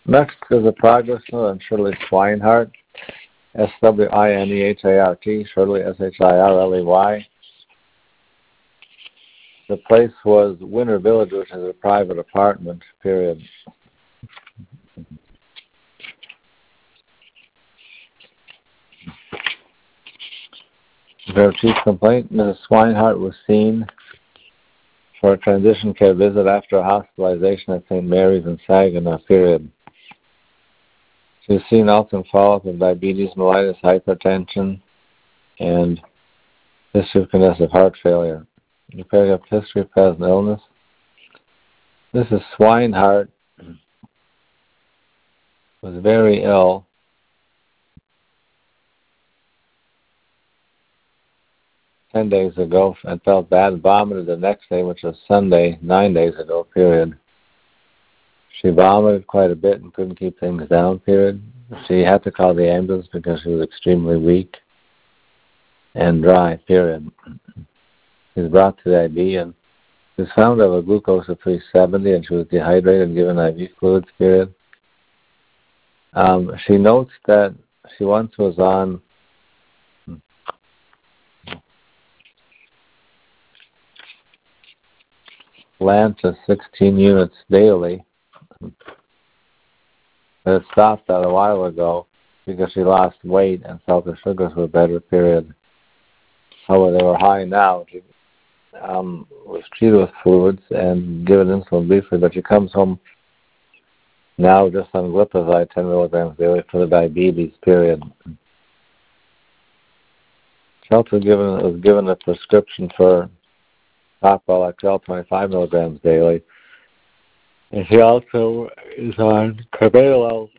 Next is a progress note on Shirley Swinehart, Swinehart, Shirley Shirley. The place was Winter Village, which is a private apartment, period. Their chief complaint, Mrs. Swinehart was seen for a transition care visit after a hospitalization at St. Mary's in Saginaw, period. She was seen also in follow-up of diabetes, mellitus, hypertension, and history of congestive heart failure. The paragraph, history of present illness. Mrs. Swinehart was very ill. Ten days ago, and felt bad, vomited the next day, which was Sunday, 9 days ago, period. She vomited quite a bit and couldn't keep things down, period. She had to call the ambulance because she was extremely weak and dry, period. She was brought to the IV and she was found to have a glucose of 370 and she was dehydrated and given IV fluids, period. She notes that she once was on Lantus 16 units daily. It stopped that a while ago because she lost weight and felt her sugars were better, period. However, they were high now. She was treated with fluids and given insulin briefly, but she comes home now just on glipizide, 10 milligrams daily for the diabetes, period. She also was given a prescription for Topral XL, 25 milligrams daily. And she also is on Carvedilol,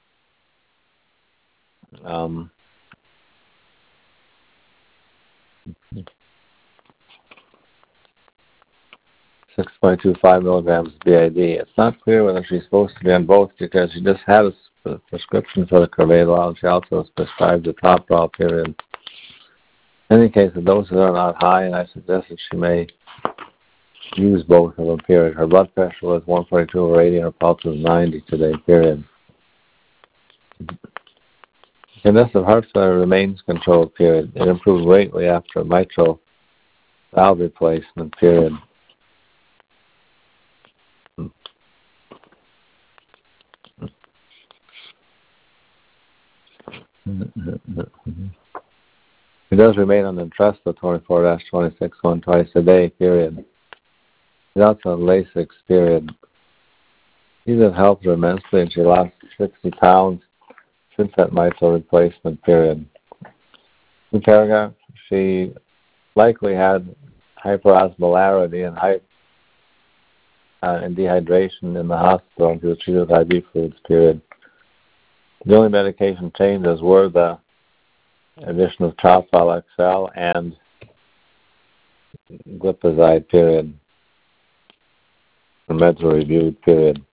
6.25 milligrams BID. It's not clear whether she's supposed to be on both because she just had a prescription for the Carvedilol. She also was prescribed the Topral, period. In any case, the doses are not high, and I suggest that she may use both of them, period. Her blood pressure was 142/80 and her pulse was 90 today, period. Congestive heart failure remains controlled, period. It improved greatly after a mitral valve replacement, period. He does remain on Entresto 24-26 one twice a day, period. He's also on Lasix, period. These have helped her immensely, and she lost 60 pounds since that mitral replacement, period. In paragraph, she likely had hyperosmolarity and dehydration in the hospital, and she was treated with IV fluids, period. The only medication changes were the addition of Topral XL and glipizide, period. The meds were reviewed, period.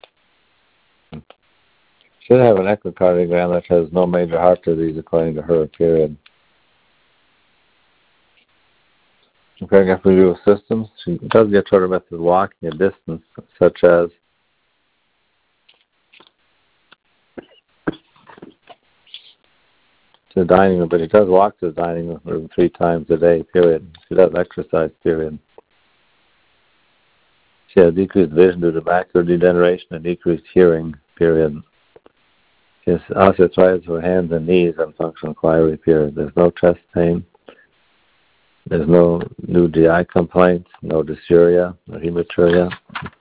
Should have an echocardiogram that has no major heart disease according to her, period. In paragraph, review of systems. She does get shorter method walking a distance, such as to the dining room, but he does walk to the dining room 3 times a day, period. She does exercise, period. She has decreased vision due to macular degeneration and decreased hearing, period. She has osteoarthritis of her hands and knees and functional inquiry, period. There's no chest pain. There's no new GI complaints, no dysuria, no hematuria.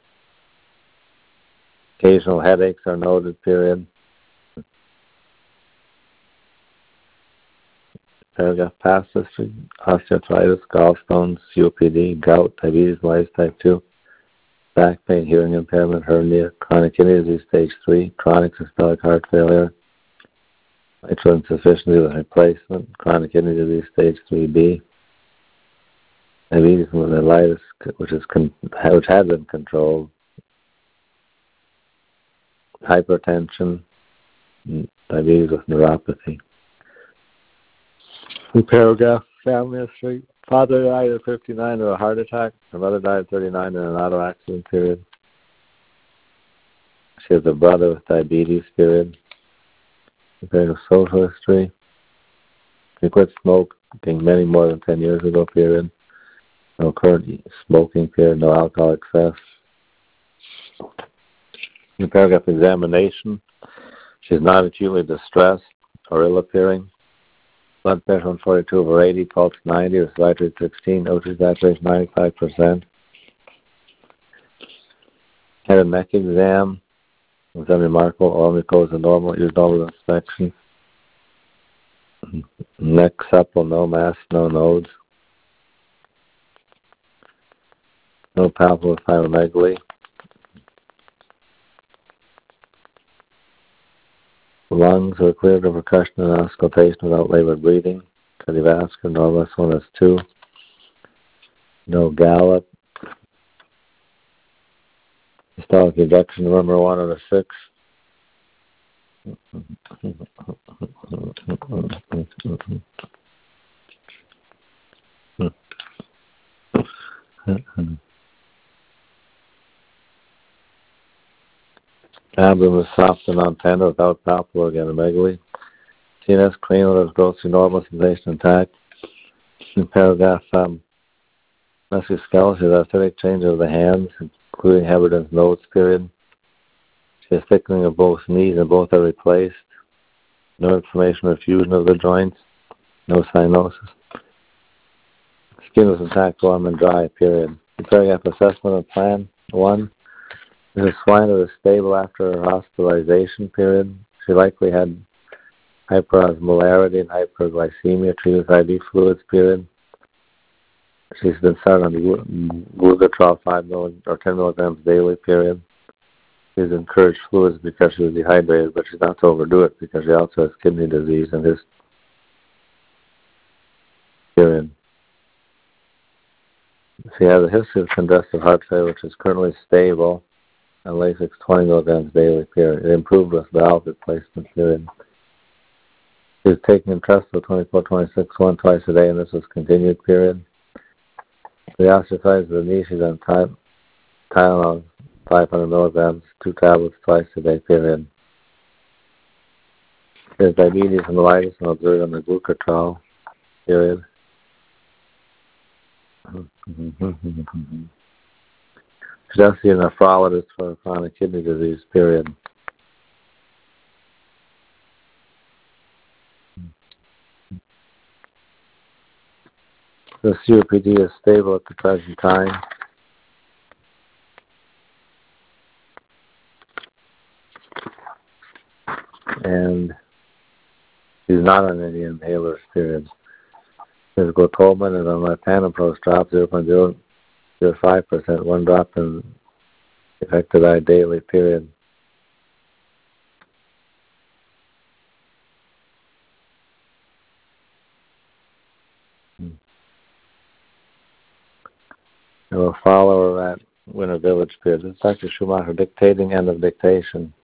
Occasional headaches are noted, period. Paragraph, past history, osteoarthritis, gallstones, COPD, gout, diabetes, mellitus type 2, back pain, hearing impairment, hernia, chronic kidney disease stage 3, chronic systolic heart failure, mitral insufficiency with replacement, chronic kidney disease stage 3B, diabetes mellitus, which had been controlled, hypertension, diabetes with neuropathy. In paragraph, family history. Father died at 59 of a heart attack. Her mother died at 39 in an auto accident, period. She has a brother with diabetes, period. Compared to social history, she quit smoking many more than 10 years ago, period. No current smoking, period. No alcohol excess. In the paragraph examination, she's not acutely distressed or ill-appearing. Blood pressure 142/80, pulse 90, respiratory rate 16, O2 saturation 95%. Had a neck exam. It was unremarkable. All mucosa normal, used normal inspection. Neck supple, no mass, no nodes. No palpable splenomegaly. The lungs were cleared of percussion and auscultation without labored breathing. Cardiovascular, normal, S1, S2. No gallop. Systolic ejection, number 1 out of 6. Abdomen was soft and non-tender without palpable organomegaly. CNS cranial was grossly normal, sensation intact. In paragraph musculoskeletal, she has aesthetic change of the hands, including Heberden's notes, period. She has thickening of both knees and both are replaced. No inflammation or fusion of the joints. No cyanosis. Skin was intact, warm, and dry, period. In paragraph assessment of plan 1, Mrs. Swiner is stable after her hospitalization, period. She likely had hyperosmolarity and hyperglycemia, treated with IV fluids, period. She's been started on glucotrol 5 or 10 milligrams daily, period. She's encouraged fluids because she was dehydrated, but she's not to overdo it because she also has kidney disease in this period. She has a history of congestive heart failure, which is currently stable, and Lasix 20 milligrams daily, period. It improved with valve replacement, period. She was taking Entresto 24/26 twice a day, and this was continued, period. The osteoarthritis of the knee, she's on Tylenol 500 milligrams, 2 tablets twice a day, period. She has diabetes and mellitus and observed on the glucotrol, period. She does see a nephrologist for chronic kidney disease, period. The COPD is stable at the present time. And she's not on any inhalers, period. There's glaucoma and on latanoprost drop 0.005%, 1 drop in effective eye daily, period. And we'll follow her at Winter Village, period. This is Dr. Schumacher dictating, end of dictation.